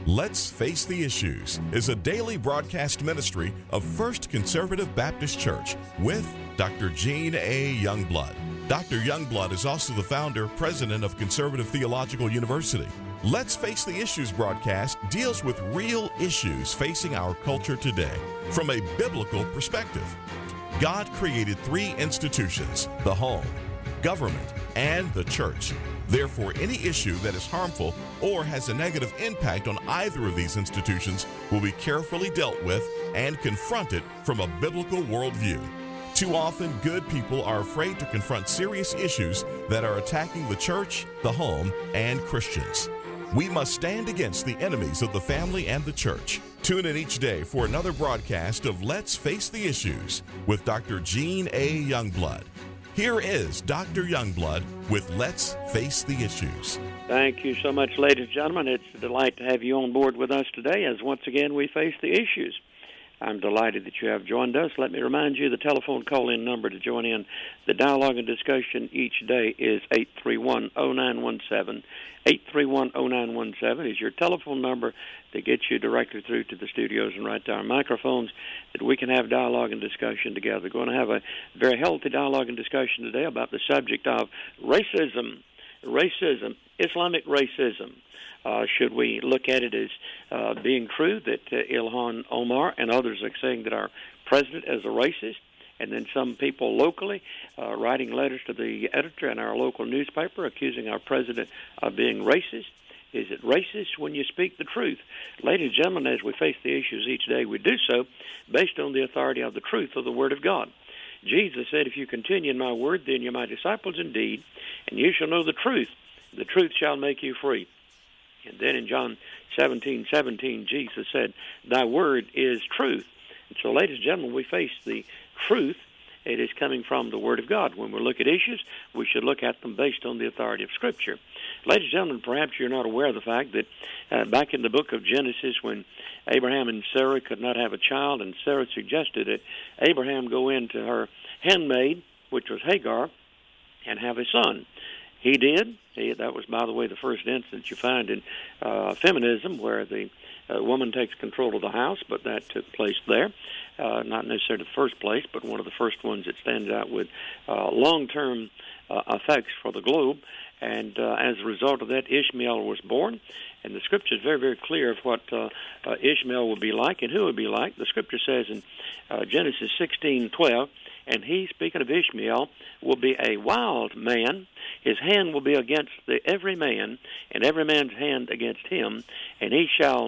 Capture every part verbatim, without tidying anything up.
Let's Face the Issues is a daily broadcast ministry of First Conservative Baptist Church with Doctor Gene A. Youngblood. Doctor Youngblood is also the founder, president of Conservative Theological University. Let's Face the Issues broadcast deals with real issues facing our culture today from a biblical perspective. God created three institutions: the home, government, and the church. Therefore, any issue that is harmful or has a negative impact on either of these institutions will be carefully dealt with and confronted from a biblical worldview. Too often, good people are afraid to confront serious issues that are attacking the church, the home, and Christians. We must stand against the enemies of the family and the church. Tune in each day for another broadcast of Let's Face the Issues with Doctor Gene A. Youngblood. Here is Doctor Youngblood with Let's Face the Issues. Thank you so much, ladies and gentlemen. It's a delight to have you on board with us today as once again we face the issues. I'm delighted that you have joined us. Let me remind you the telephone call-in number to join in the dialogue and discussion each day is eight three one, oh nine one seven. eight three one, oh nine one seven is your telephone number that gets you directly through to the studios and right to our microphones that we can have dialogue and discussion together. We're going to have a very healthy dialogue and discussion today about the subject of racism, racism, Islamic racism. Uh, should we look at it as uh, being true that uh, Ilhan Omar and others are saying that our president is a racist, and then some people locally uh, writing letters to the editor in our local newspaper accusing our president of being racist? Is it racist when you speak the truth? Ladies and gentlemen, as we face the issues each day, we do so based on the authority of the truth of the Word of God. Jesus said, if you continue in my word, then you're my disciples indeed, and you shall know the truth. The truth shall make you free. And then in John seventeen seventeen, Jesus said, thy word is truth. And so, ladies and gentlemen, we face the truth. It is coming from the Word of God. When we look at issues, we should look at them based on the authority of Scripture. Ladies and gentlemen, perhaps you're not aware of the fact that uh, back in the book of Genesis, when Abraham and Sarah could not have a child, and Sarah suggested that Abraham go into her handmaid, which was Hagar, and have a son. He did. He, that was, by the way, the first instance you find in uh, feminism where the uh, woman takes control of the house, but that took place there. Uh, not necessarily the first place, but one of the first ones that stands out with uh, long-term uh, effects for the globe. And uh, as a result of that, Ishmael was born. And the Scripture is very, very clear of what uh, uh, Ishmael would be like and who would be like. The Scripture says in uh, Genesis sixteen twelve, and he, speaking of Ishmael, will be a wild man. His hand will be against the, every man, and every man's hand against him, and he shall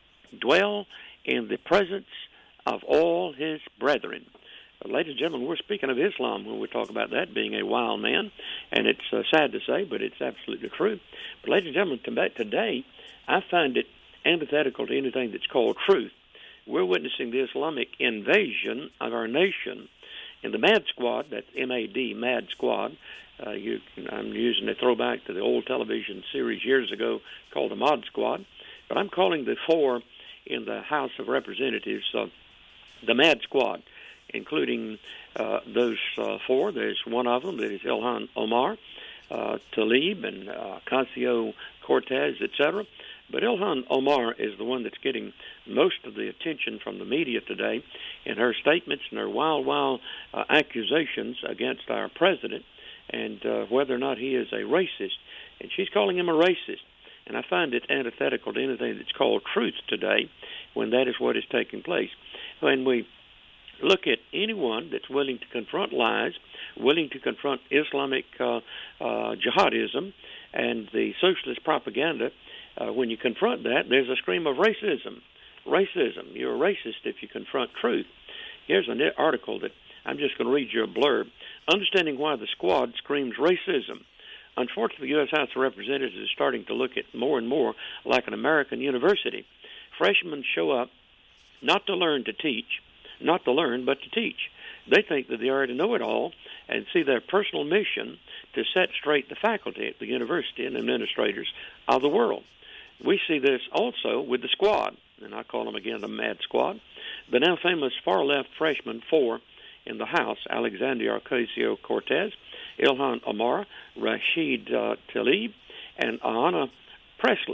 dwell in the presence of all his brethren. Uh, ladies and gentlemen, we're speaking of Islam when we talk about that being a wild man, and it's uh, sad to say, but it's absolutely true. But ladies and gentlemen, today, I find it antithetical to anything that's called truth. We're witnessing the Islamic invasion of our nation. In the MAD Squad, that's M A D, MAD Squad, uh, you, I'm using a throwback to the old television series years ago called the Mod Squad, but I'm calling the four in the House of Representatives uh, the MAD Squad, including uh, those uh, four. There's one of them that is Ilhan Omar, uh, Tlaib, and uh, Ocasio-Cortez, et cetera. But Ilhan Omar is the one that's getting most of the attention from the media today in her statements and her wild, wild uh, accusations against our president and uh, whether or not he is a racist. And she's calling him a racist. And I find it antithetical to anything that's called truth today when that is what is taking place. When we look at anyone that's willing to confront lies, willing to confront Islamic uh, uh, jihadism and the socialist propaganda, Uh, when you confront that, there's a scream of racism. Racism. You're a racist if you confront truth. Here's an article that I'm just going to read you a blurb. Understanding why the squad screams racism. Unfortunately, the U S House of Representatives is starting to look at more and more like an American university. Freshmen show up not to learn to teach, not to learn, but to teach. They think that they already know it all and see their personal mission to set straight the faculty at the university and administrators of the world. We see this also with the squad, and I call them again the MAD Squad. The now famous far-left freshman four in the House, Alexandria Ocasio-Cortez, Ilhan Omar, Rashid uh, Tlaib, and Ayanna Pressley.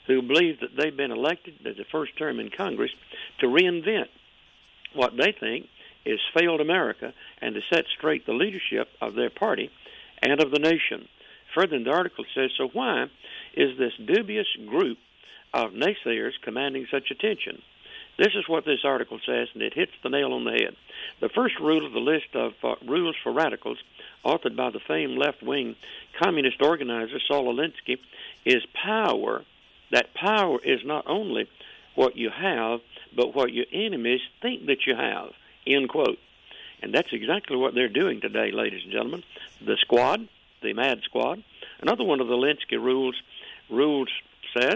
who believe that they've been elected as the first term in Congress to reinvent what they think is failed America and to set straight the leadership of their party and of the nation. Further, the article says, so why is this dubious group of naysayers commanding such attention? This is what this article says, and it hits the nail on the head. The first rule of the list of uh, rules for radicals, authored by the famed left-wing communist organizer Saul Alinsky, is power. That power is not only what you have, but what your enemies think that you have, end quote. And that's exactly what they're doing today, ladies and gentlemen. The squad, the Mad Squad, another one of the Alinsky rules, rules says,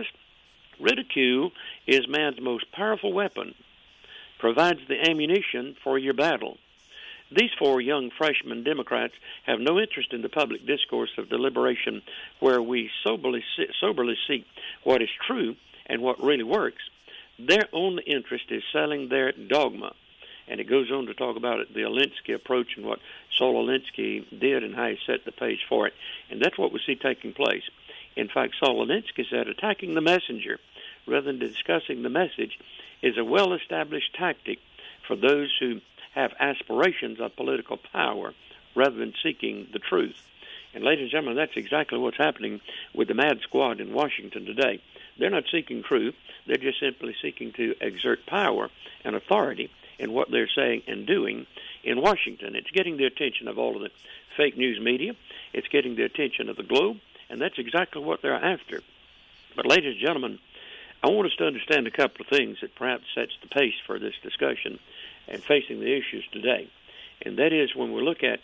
ridicule is man's most powerful weapon, provides the ammunition for your battle. These four young freshman Democrats have no interest in the public discourse of deliberation where we soberly, soberly seek what is true and what really works. Their only interest is selling their dogma. And it goes on to talk about it, the Alinsky approach and what Saul Alinsky did and how he set the pace for it. And that's what we see taking place. In fact, Saul Alinsky said attacking the messenger rather than discussing the message is a well-established tactic for those who have aspirations of political power rather than seeking the truth. And ladies and gentlemen, that's exactly what's happening with the Mad Squad in Washington today. They're not seeking truth. They're just simply seeking to exert power and authority in what they're saying and doing in Washington. It's getting the attention of all of the fake news media. It's getting the attention of the globe, and that's exactly what they're after. But ladies and gentlemen, I want us to understand a couple of things that perhaps sets the pace for this discussion and facing the issues today. And that is when we look at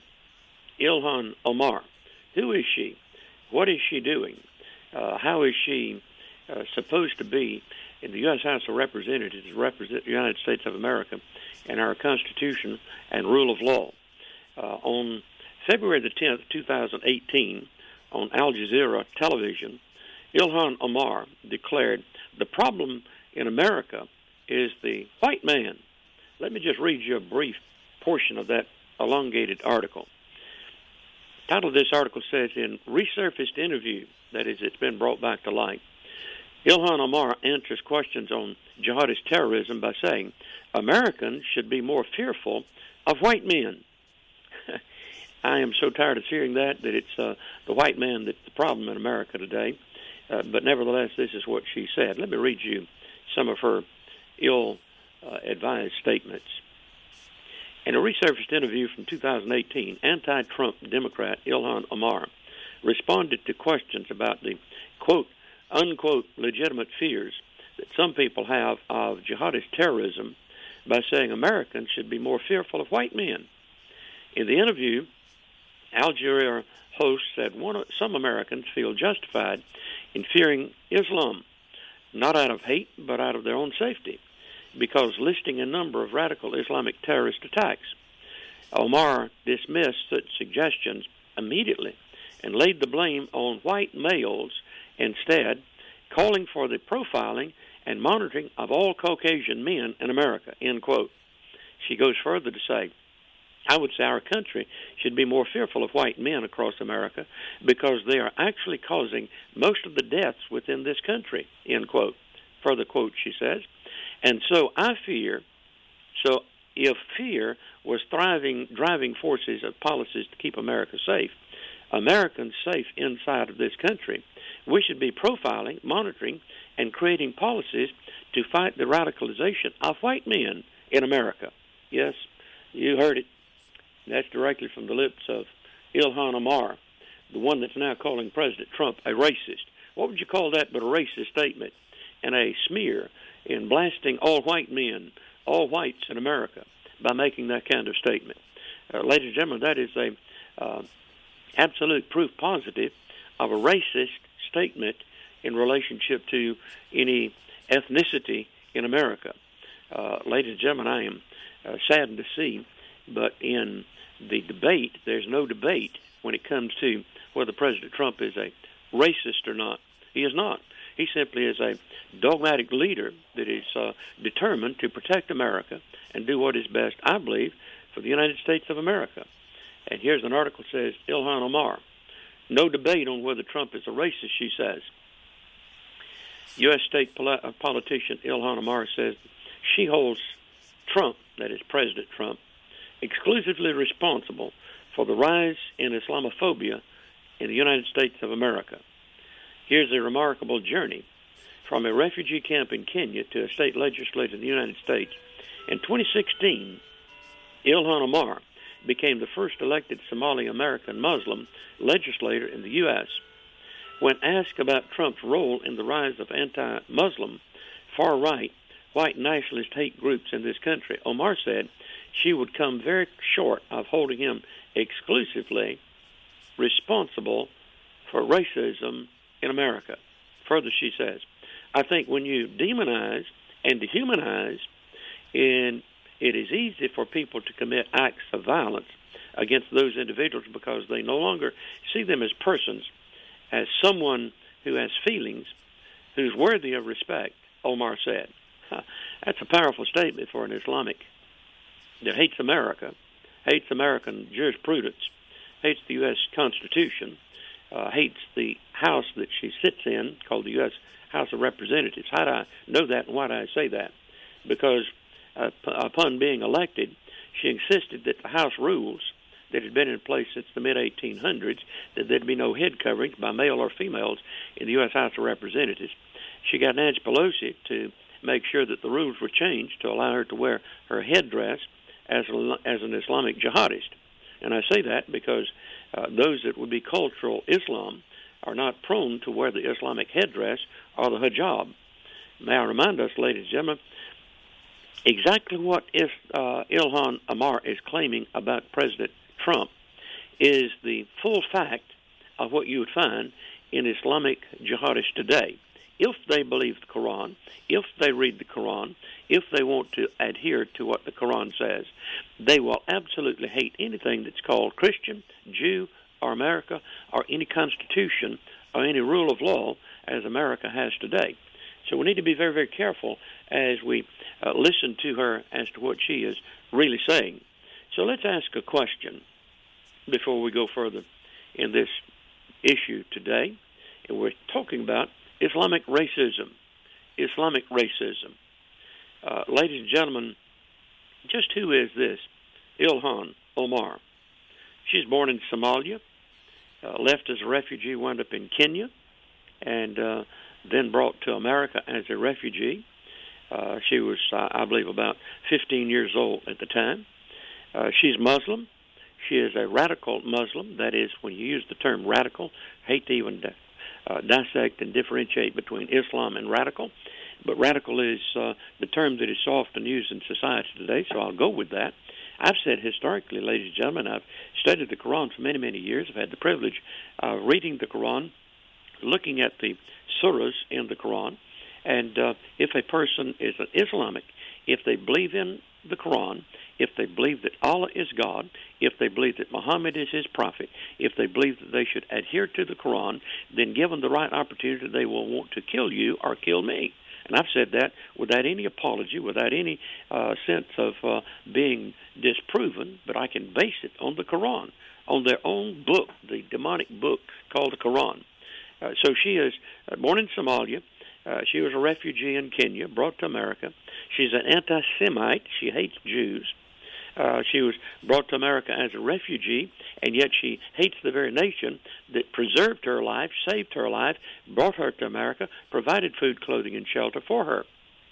Ilhan Omar. Who is she? What is she doing? Uh, how is she uh, supposed to be in the U S House of Representatives to represent the United States of America and our Constitution and rule of law? Uh, on February the tenth, two thousand eighteen, on Al Jazeera television, Ilhan Omar declared, the problem in America is the white man. Let me just read you a brief portion of that elongated article. The title of this article says, in resurfaced interview, that is, it's been brought back to light, Ilhan Omar answers questions on jihadist terrorism by saying, Americans should be more fearful of white men. I am so tired of hearing that, that it's uh, the white man that's the problem in America today. Uh, but nevertheless, this is what she said. Let me read you some of her ill-advised uh, statements. In a resurfaced interview from two thousand eighteen, anti-Trump Democrat Ilhan Omar responded to questions about the, quote, unquote, legitimate fears that some people have of jihadist terrorism by saying Americans should be more fearful of white men. In the interview, Al Jazeera host said one of, some Americans feel justified in fearing Islam, not out of hate, but out of their own safety, because listing a number of radical Islamic terrorist attacks. Omar dismissed such suggestions immediately and laid the blame on white males instead, calling for the profiling and monitoring of all Caucasian men in America, end quote. She goes further to say, I would say our country should be more fearful of white men across America because they are actually causing most of the deaths within this country, end quote. Further quote, she says, and so I fear, so if fear was thriving, driving forces of policies to keep America safe, Americans safe inside of this country, we should be profiling, monitoring, and creating policies to fight the radicalization of white men in America. Yes, you heard it. That's directly from the lips of Ilhan Omar, the one that's now calling President Trump a racist. What would you call that but a racist statement and a smear in blasting all white men, all whites in America, by making that kind of statement? Uh, ladies and gentlemen, that is a uh, absolute proof positive of a racist statement in relationship to any ethnicity in America. Uh, ladies and gentlemen, I am uh, saddened to see, but in the debate, there's no debate when it comes to whether President Trump is a racist or not. He is not. He simply is a dogmatic leader that is uh, determined to protect America and do what is best, I believe, for the United States of America. And here's an article that says, Ilhan Omar, no debate on whether Trump is a racist, she says. U S state poli- politician Ilhan Omar says she holds Trump, that is President Trump, exclusively responsible for the rise in Islamophobia in the United States of America. Here's a remarkable journey from a refugee camp in Kenya to a state legislature in the United States. In twenty sixteen, Ilhan Omar became the first elected Somali-American Muslim legislator in the U S When asked about Trump's role in the rise of anti-Muslim, far-right, white nationalist hate groups in this country, Omar said she would come very short of holding him exclusively responsible for racism in America. Further, she says, I think when you demonize and dehumanize, and it is easy for people to commit acts of violence against those individuals because they no longer see them as persons, as someone who has feelings, who's worthy of respect, Omar said. That's a powerful statement for an Islamic that hates America, hates American jurisprudence, hates the U S Constitution, uh, hates the House that she sits in, called the U S House of Representatives. How do I know that, and why do I say that? Because uh, p- upon being elected, she insisted that the House rules that had been in place since the mid eighteen hundreds, that there'd be no head coverings by male or females in the U S House of Representatives. She got Nancy Pelosi to make sure that the rules were changed to allow her to wear her headdress as, a, as an Islamic jihadist. And I say that because uh, those that would be cultural Islam are not prone to wear the Islamic headdress or the hijab. May I remind us, ladies and gentlemen, exactly what is, uh, Ilhan Omar is claiming about President Trump is the full fact of what you would find in Islamic jihadists today. If they believe the Quran, if they read the Quran, if they want to adhere to what the Quran says, they will absolutely hate anything that's called Christian, Jew, or America, or any constitution, or any rule of law as America has today. So we need to be very, very careful as we uh, listen to her as to what she is really saying. So let's ask a question before we go further in this issue today. And we're talking about Islamic racism. Islamic racism. Uh, ladies and gentlemen, just who is this Ilhan Omar? She's born in Somalia, uh, left as a refugee, wound up in Kenya, and uh, then brought to America as a refugee. Uh, she was, uh, I believe, about fifteen years old at the time. Uh, she's Muslim. She is a radical Muslim. That is, when you use the term radical, hate to even uh, dissect and differentiate between Islam and radical. But radical is uh, the term that is so often used in society today, so I'll go with that. I've said historically, ladies and gentlemen, I've studied the Quran for many, many years. I've had the privilege of reading the Quran, looking at the surahs in the Quran, and uh, if a person is an Islamic, if they believe in the Quran, if they believe that Allah is God, if they believe that Muhammad is his prophet, if they believe that they should adhere to the Quran, then given the right opportunity, they will want to kill you or kill me. And I've said that without any apology, without any uh, sense of uh, being disproven, but I can base it on the Quran, on their own book, the demonic book called the Quran. Uh, so she is uh, born in Somalia. Uh, she was a refugee in Kenya, brought to America. She's an anti-Semite. She hates Jews. Uh, she was brought to America as a refugee, and yet she hates the very nation that preserved her life, saved her life, brought her to America, provided food, clothing, and shelter for her.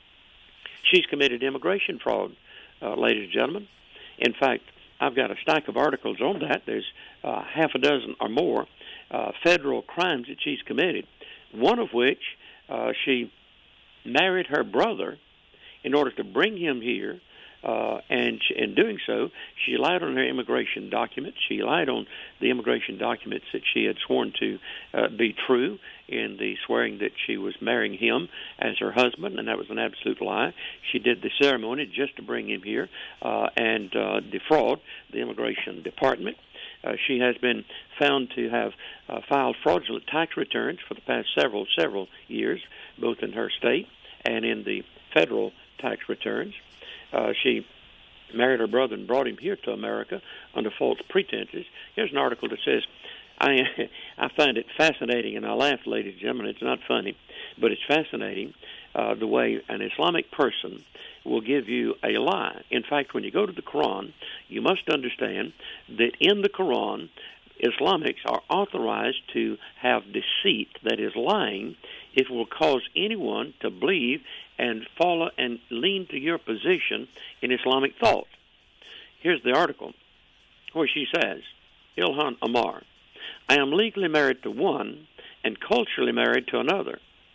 She's committed immigration fraud, uh, ladies and gentlemen. In fact, I've got a stack of articles on that. There's uh, half a dozen or more uh, federal crimes that she's committed, one of which uh, she married her brother in order to bring him here. Uh, and she, in doing so, she lied on her immigration documents. She lied on the immigration documents that she had sworn to uh, be true in the swearing that she was marrying him as her husband, and that was an absolute lie. She did the ceremony just to bring him here uh, and uh, defraud the immigration department. Uh, she has been found to have uh, filed fraudulent tax returns for the past several, several years, both in her state and in the federal tax returns. Uh, she married her brother and brought him here to America under false pretenses. Here's an article that says, I I find it fascinating, and I laugh, ladies and gentlemen. It's not funny. But it's fascinating uh, the way an Islamic person will give you a lie. In fact, when you go to the Quran, you must understand that in the Quran, Islamics are authorized to have deceit, that is lying, if it will cause anyone to believe and follow and lean to your position in Islamic thought. Here's the article where she says, Ilhan Omar, I am legally married to one and culturally married to another.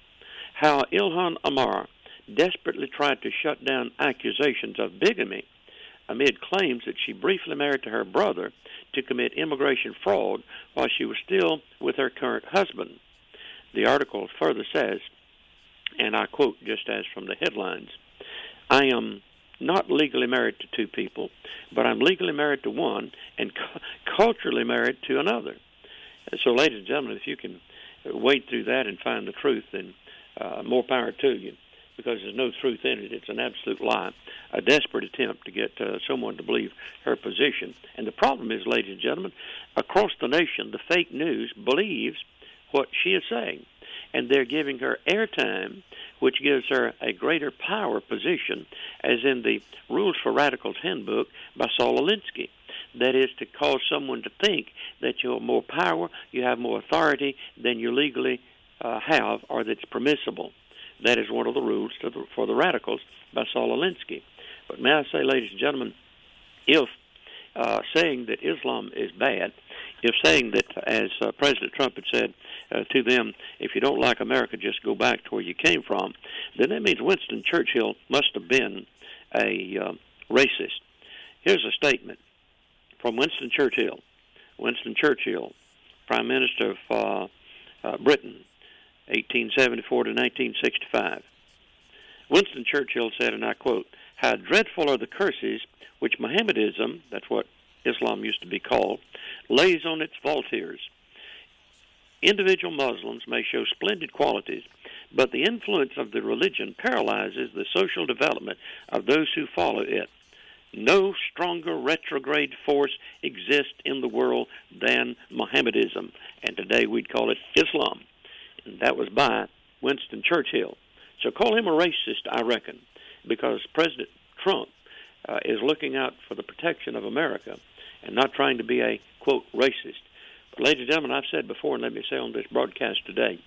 How Ilhan Omar desperately tried to shut down accusations of bigamy amid claims that she briefly married to her brother to commit immigration fraud while she was still with her current husband. The article further says, and I quote just as from the headlines, I am not legally married to two people, but I'm legally married to one and cu- culturally married to another. So, ladies and gentlemen, if you can wade through that and find the truth, then uh, more power to you, because there's no truth in it. It's an absolute lie, a desperate attempt to get uh, someone to believe her position. And the problem is, ladies and gentlemen, across the nation, the fake news believes what she is saying, and they're giving her airtime, which gives her a greater power position, as in the Rules for Radicals handbook by Saul Alinsky. That is to cause someone to think that you have more power, you have more authority than you legally uh, have, or that's permissible. That is one of the rules to the, for the radicals by Saul Alinsky. But may I say, ladies and gentlemen, if uh, saying that Islam is bad, if saying that, as uh, President Trump had said uh, to them, if you don't like America, just go back to where you came from, then that means Winston Churchill must have been a uh, racist. Here's a statement from Winston Churchill. Winston Churchill, Prime Minister of uh, uh, Britain, eighteen seventy-four to nineteen sixty-five. Winston Churchill said, and I quote, how dreadful are the curses which Mohammedanism, that's what Islam used to be called, lays on its volunteers. Individual Muslims may show splendid qualities, but the influence of the religion paralyzes the social development of those who follow it. No stronger retrograde force exists in the world than Mohammedanism, and today we'd call it Islam. And that was by Winston Churchill. So call him a racist, I reckon, because President Trump uh, is looking out for the protection of America and not trying to be a, quote, racist. But, ladies and gentlemen, I've said before, and let me say on this broadcast today,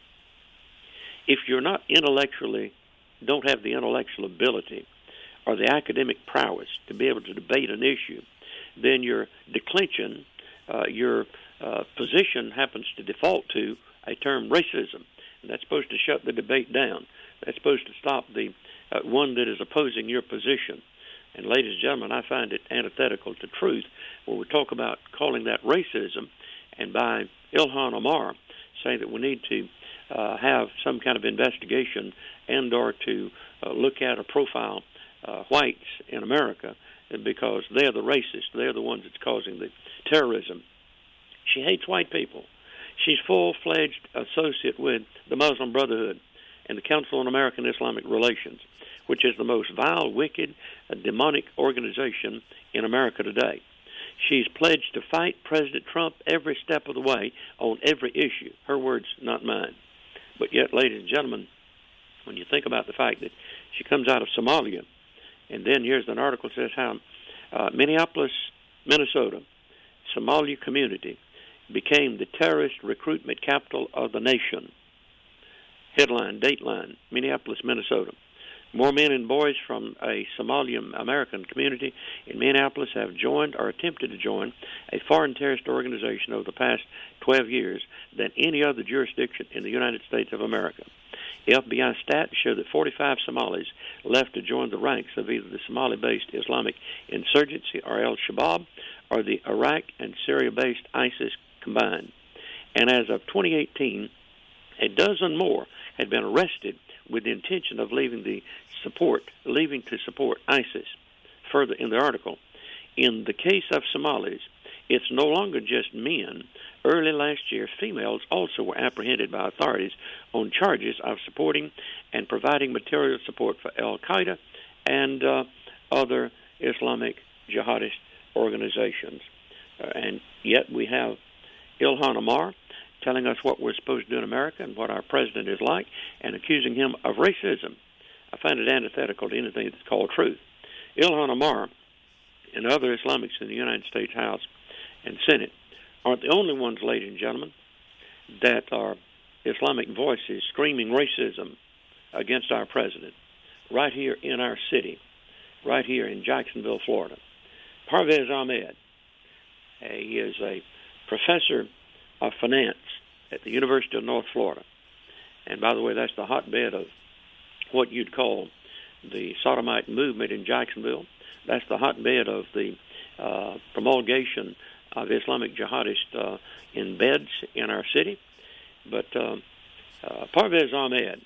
if you're not intellectually, don't have the intellectual ability or the academic prowess to be able to debate an issue, then your declension, uh, your uh, position happens to default to a term racism. And that's supposed to shut the debate down. That's supposed to stop the uh, one that is opposing your position. And ladies and gentlemen, I find it antithetical to truth when we talk about calling that racism, and by Ilhan Omar saying that we need to uh, have some kind of investigation and or to uh, look at or profile uh, whites in America because they're the racists. They're the ones that's causing the terrorism. She hates white people. She's full-fledged associate with the Muslim Brotherhood and the Council on American Islamic Relations, which is the most vile, wicked, uh, demonic organization in America today. She's pledged to fight President Trump every step of the way on every issue. Her words, not mine. But yet, ladies and gentlemen, when you think about the fact that she comes out of Somalia, and then here's an article that says how uh, Minneapolis, Minnesota, Somali community became the terrorist recruitment capital of the nation. Headline, Dateline, Minneapolis, Minnesota. More men and boys from a Somalian American community in Minneapolis have joined or attempted to join a foreign terrorist organization over the past twelve years than any other jurisdiction in the United States of America. F B I stats show that forty-five Somalis left to join the ranks of either the Somali-based Islamic insurgency or Al-Shabaab or the Iraq and Syria-based ISIS combined. And as of twenty eighteen, a dozen more had been arrested with the intention of leaving the support, leaving to support ISIS. Further in the article, in the case of Somalis, it's no longer just men. Early last year, females also were apprehended by authorities on charges of supporting and providing material support for Al-Qaeda and uh, other Islamic jihadist organizations. Uh, and yet we have Ilhan Omar telling us what we're supposed to do in America and what our president is like, and accusing him of racism. I find it antithetical to anything that's called truth. Ilhan Omar and other Islamics in the United States House and Senate aren't the only ones, ladies and gentlemen, that are Islamic voices screaming racism against our president right here in our city, right here in Jacksonville, Florida. Parvez Ahmed, he is a professor of finance at the University of North Florida. And by the way, that's the hotbed of what you'd call the sodomite movement in Jacksonville. That's the hotbed of the uh, promulgation of Islamic jihadists uh, in beds in our city. But uh, uh, Parvez Ahmed,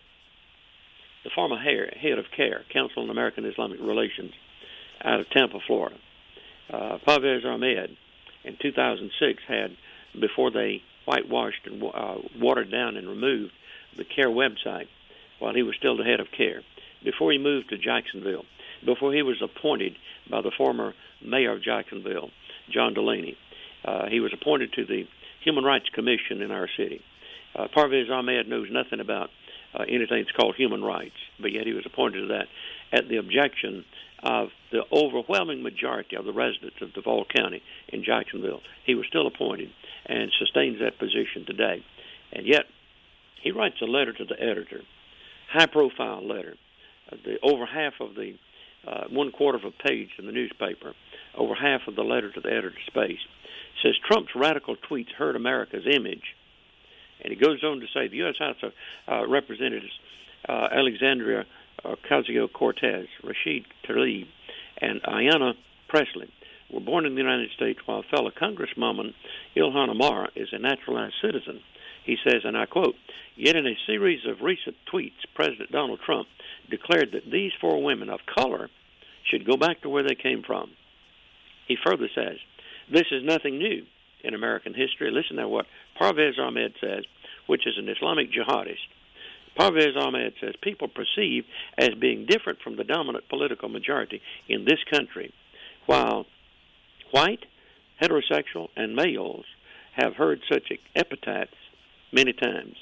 the former head of CARE, Council on American Islamic Relations, out of Tampa, Florida. Uh, Parvez Ahmed, in two thousand six, had, before they whitewashed and uh, watered down and removed the CARE website, while he was still the head of CARE, before he moved to Jacksonville, before he was appointed by the former mayor of Jacksonville, John Delaney, uh, he was appointed to the Human Rights Commission in our city. Uh, Parvez Ahmed knows nothing about uh, anything that's called human rights, but yet he was appointed to that at the objection of the overwhelming majority of the residents of Duval County in Jacksonville. He was still appointed and sustains that position today. And yet, he writes a letter to the editor, high-profile letter. Uh, the, over half of the, uh, one quarter of a page in the newspaper, over half of the letter to the editor's space, says Trump's radical tweets hurt America's image. And he goes on to say the U S House of uh, Representatives, uh, Alexandria Ocasio-Cortez, Rashid Tlaib, and Ayanna Pressley were born in the United States, while fellow Congresswoman Ilhan Omar is a naturalized citizen. He says, and I quote, "Yet in a series of recent tweets, President Donald Trump declared that these four women of color should go back to where they came from." He further says, "This is nothing new in American history." Listen to what Parvez Ahmed says, which is an Islamic jihadist. Parvez Ahmed says, "People perceived as being different from the dominant political majority in this country, while white, heterosexual, and males have heard such epithets many times."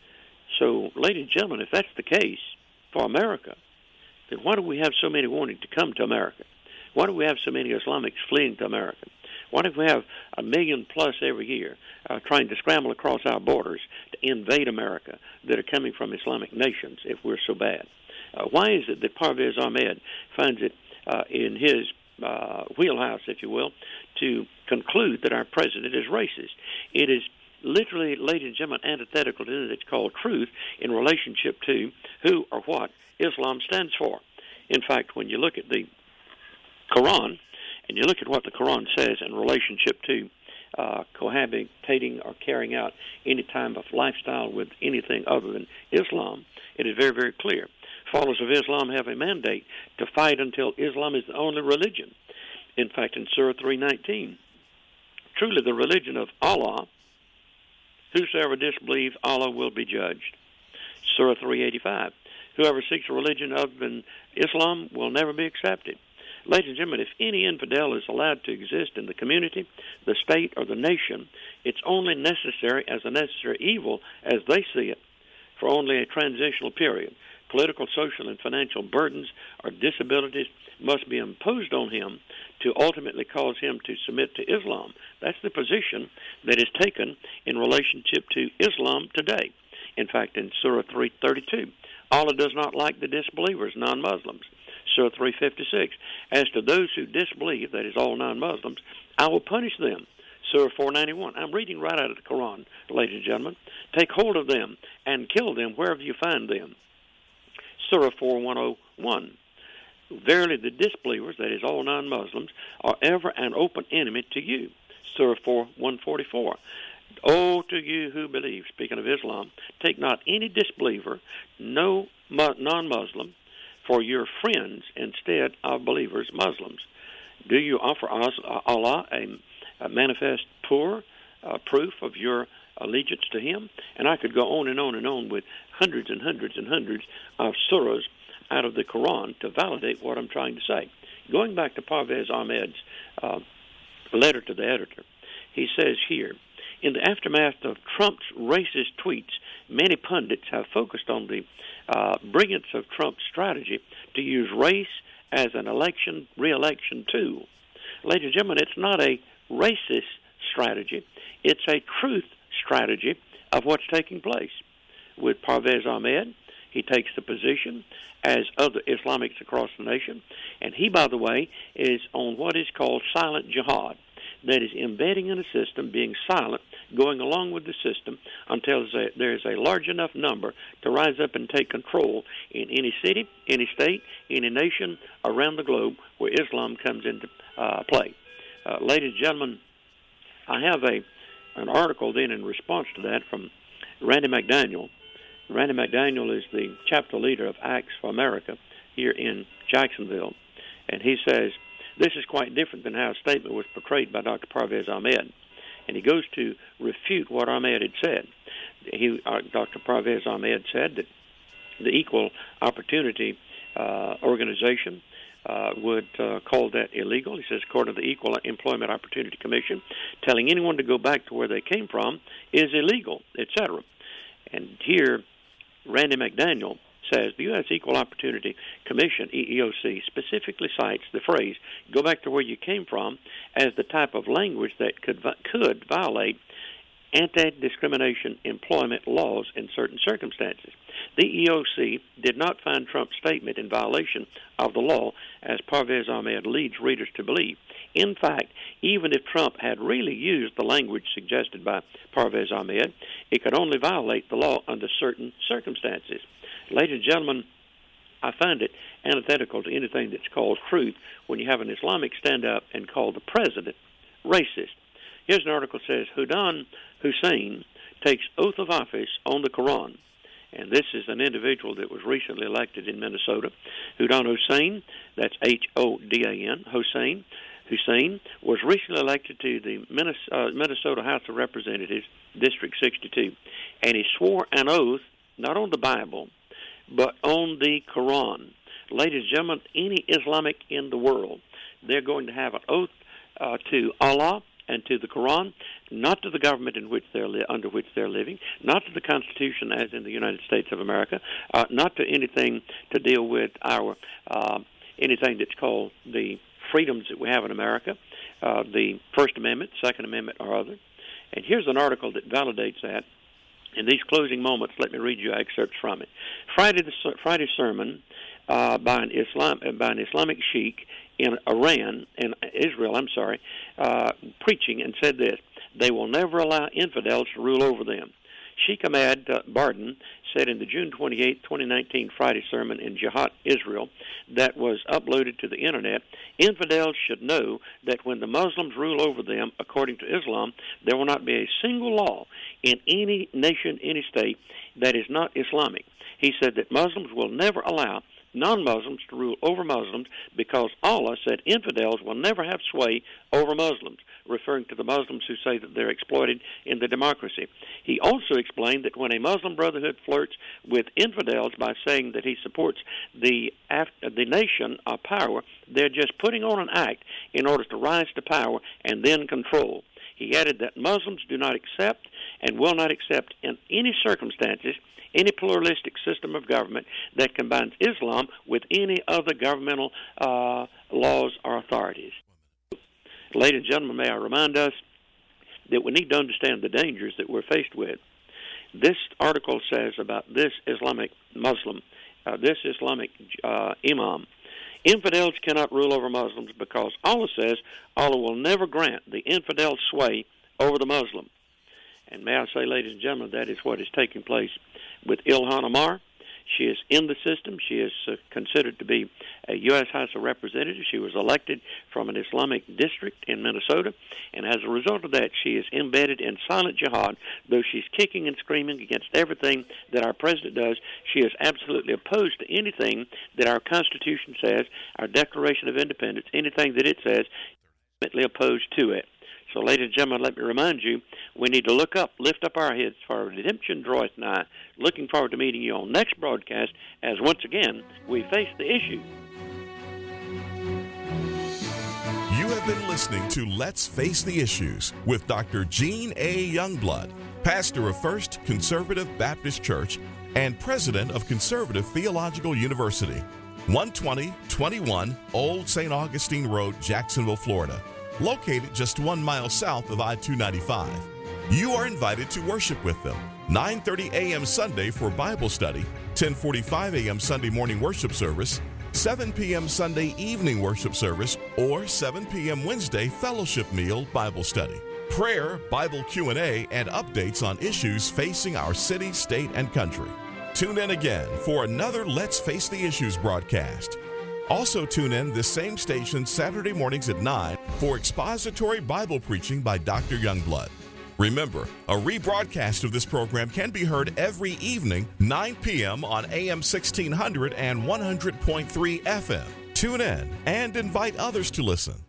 So, ladies and gentlemen, if that's the case for America, then why do we have so many wanting to come to America? Why do we have so many Islamics fleeing to America? Why do we have a million plus every year uh, trying to scramble across our borders to invade America that are coming from Islamic nations if we're so bad? Uh, why is it that Parvez Ahmed finds it uh, in his uh, wheelhouse, if you will, to conclude that our president is racist? It is literally, ladies and gentlemen, antithetical to anything that's called truth in relationship to who or what Islam stands for. In fact, when you look at the Quran, and you look at what the Quran says in relationship to uh, cohabitating or carrying out any type of lifestyle with anything other than Islam, it is very, very clear. Followers of Islam have a mandate to fight until Islam is the only religion. In fact, in Surah three nineteen, truly the religion of Allah, whosoever disbelieves, Allah will be judged. Surah three eighty-five, whoever seeks a religion other than Islam will never be accepted. Ladies and gentlemen, if any infidel is allowed to exist in the community, the state, or the nation, it's only necessary as a necessary evil, as they see it, for only a transitional period. Political, social, and financial burdens or disabilities must be imposed on him to ultimately cause him to submit to Islam. That's the position that is taken in relationship to Islam today. In fact, in Surah three thirty-two, Allah does not like the disbelievers, non-Muslims. Surah three fifty-six, as to those who disbelieve, that is all non-Muslims, I will punish them. Surah four ninety-one, I'm reading right out of the Quran, ladies and gentlemen. Take hold of them and kill them wherever you find them. Surah four one oh one, verily the disbelievers, that is all non-Muslims, are ever an open enemy to you. Surah four one forty-four, O to you who believe, speaking of Islam, take not any disbeliever, no non-Muslim, for your friends instead of believers, Muslims. Do you offer Allah a, a manifest poor uh, proof of your allegiance to him? And I could go on and on and on with hundreds and hundreds and hundreds of surahs out of the Quran to validate what I'm trying to say. Going back to Parvez Ahmed's uh, letter to the editor, he says here, In the aftermath of Trump's racist tweets, many pundits have focused on the uh, brilliance of Trump's strategy to use race as an election, re-election tool. Ladies and gentlemen, it's not a racist strategy. It's a truth strategy of what's taking place. With Parvez Ahmed, he takes the position, as other Islamics across the nation, and he, by the way, is on what is called silent jihad. That is embedding in a system, being silent, going along with the system until there is a large enough number to rise up and take control in any city, any state, any nation around the globe where Islam comes into uh, play. Uh, ladies and gentlemen, I have a an article then in response to that from Randy McDaniel. Randy McDaniel is the chapter leader of Acts for America here in Jacksonville, and he says, this is quite different than how a statement was portrayed by Doctor Parvez Ahmed. And he goes to refute what Ahmed had said. He, uh, Doctor Parvez Ahmed said that the Equal Opportunity uh, Organization uh, would uh, call that illegal. He says, according to the Equal Employment Opportunity Commission, telling anyone to go back to where they came from is illegal, et cetera. And here, Randy McDaniel says the U S Equal Opportunity Commission, E E O C, specifically cites the phrase, go back to where you came from, as the type of language that could could violate anti-discrimination employment laws in certain circumstances. The E E O C did not find Trump's statement in violation of the law, as Parvez Ahmed leads readers to believe. In fact, even if Trump had really used the language suggested by Parvez Ahmed, it could only violate the law under certain circumstances. Ladies and gentlemen, I find it antithetical to anything that's called truth when you have an Islamic stand up and call the president racist. Here's an article that says, Hudan Hussein takes oath of office on the Quran. And this is an individual that was recently elected in Minnesota. Hudan Hussein, that's H O D A N, Hussein, Hussein, was recently elected to the Minnesota House of Representatives, District sixty-two. And he swore an oath, not on the Bible, but on the Quran. Ladies and gentlemen, any Islamic in the world, they're going to have an oath uh, to Allah and to the Quran, not to the government in which they're li- under which they're living, not to the Constitution as in the United States of America, uh, not to anything to deal with our uh, anything that's called the freedoms that we have in America, uh, the First Amendment, Second Amendment, or other. And here's an article that validates that. In these closing moments, let me read you excerpts from it. Friday, the Friday sermon uh, by an Islam by an Islamic sheikh in Iran, in Israel, I'm sorry, uh, preaching and said this: "They will never allow infidels to rule over them." Sheikh Ahmad uh, Barden said in the June twenty-eighth, twenty nineteen Friday sermon in Jihad, Israel, that was uploaded to the Internet, infidels should know that when the Muslims rule over them, according to Islam, there will not be a single law in any nation, any state, that is not Islamic. He said that Muslims will never allow non-Muslims to rule over Muslims because Allah said infidels will never have sway over Muslims, referring to the Muslims who say that they're exploited in the democracy. He also explained that when a Muslim Brotherhood flirts with infidels by saying that he supports the the nation of power, they're just putting on an act in order to rise to power and then control. He added that Muslims do not accept and will not accept in any circumstances any pluralistic system of government that combines Islam with any other governmental uh, laws or authorities. Ladies and gentlemen, may I remind us that we need to understand the dangers that we're faced with. This article says about this Islamic Muslim, uh, this Islamic uh, imam, infidels cannot rule over Muslims because Allah says Allah will never grant the infidel sway over the Muslim. And may I say, ladies and gentlemen, that is what is taking place with Ilhan Omar. She is in the system. She is uh, considered to be a U S House of Representatives. She was elected from an Islamic district in Minnesota. And as a result of that, she is embedded in silent jihad. Though she's kicking and screaming against everything that our president does, she is absolutely opposed to anything that our Constitution says, our Declaration of Independence, anything that it says, vehemently opposed to it. So, ladies and gentlemen, let me remind you, we need to look up, lift up our heads for our redemption draweth nigh. Looking forward to meeting you on next broadcast as once again we face the issue. You have been listening to Let's Face the Issues with Doctor Gene A. Youngblood, pastor of First Conservative Baptist Church and president of Conservative Theological University, one twenty twenty-one Old Saint Augustine Road, Jacksonville, Florida, located just one mile south of I two ninety-five. You are invited to worship with them nine thirty a.m. Sunday for Bible study, ten forty-five a.m. Sunday morning worship service, seven p.m. Sunday evening worship service, or seven p.m. Wednesday fellowship meal Bible study, prayer, Bible Q and A, and updates on issues facing our city, state, and country. Tune in again for another Let's Face the Issues broadcast. Also tune in this same station Saturday mornings at nine for expository Bible preaching by Doctor Youngblood. Remember, a rebroadcast of this program can be heard every evening, nine p.m. on A M sixteen hundred and one hundred point three F M. Tune in and invite others to listen.